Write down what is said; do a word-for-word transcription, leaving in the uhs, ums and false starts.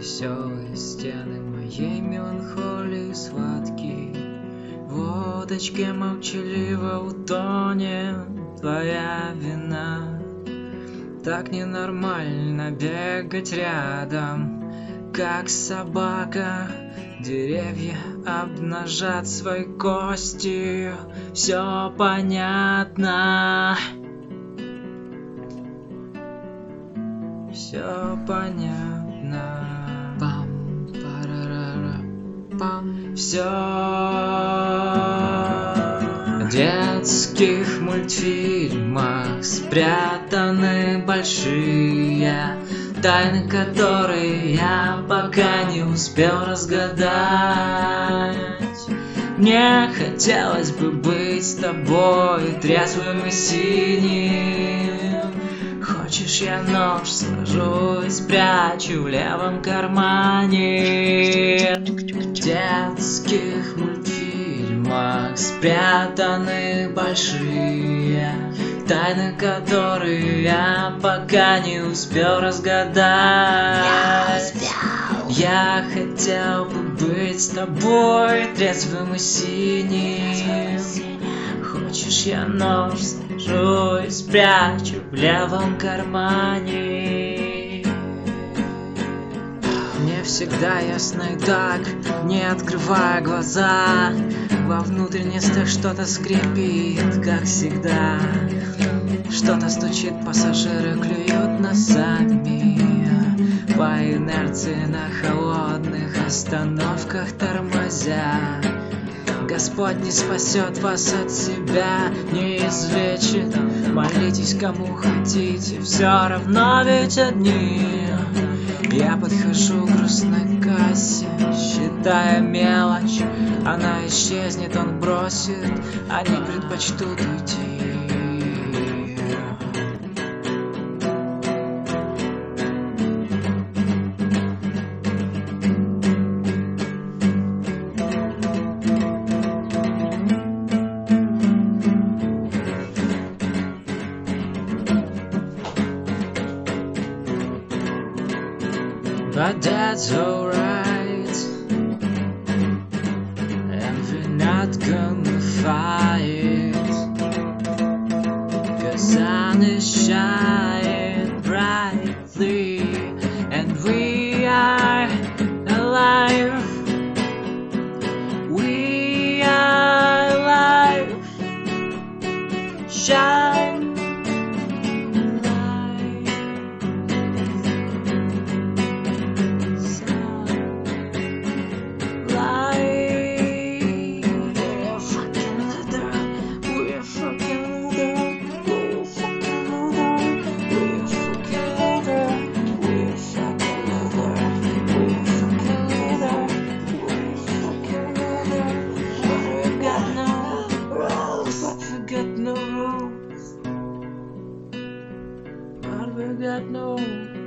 веселые стены моей меланхолии сладкие. В водочке молчаливо утонет твоя вина. Так ненормально бегать рядом, как собака. Деревья обнажат свои кости, все понятно. Все понятно. Пам, парарара, пам. Все в детских мультфильмах спрятаны большие тайны, которые я пока не успел разгадать. Мне хотелось бы быть с тобой трезвым и синим. Хочешь, я нож сложу и спрячу в левом кармане. В детских мультфильмах спрятаны большие тайны, которые я пока не успел разгадать. Я успел. Я хотел бы быть с тобой трезвым и синим. Хочешь, я нож сложу и спрячу в левом кармане. Мне всегда ясно и так, не открывая глаза. Во внутренностях что-то скрипит, как всегда. Что-то стучит, пассажиры клюют носами. По инерции на холодных остановках тормозя. Господь не спасет вас от себя, не излечит. Молитесь кому хотите, все равно ведь одни. Я подхожу к грустной кассе, считая мелочь. Она исчезнет, он бросит, они предпочтут уйти. But that's alright, and we're not gonna fight, 'cause sun is shining brightly, and we are alive. We are alive. Shine. Got no rules, but we got no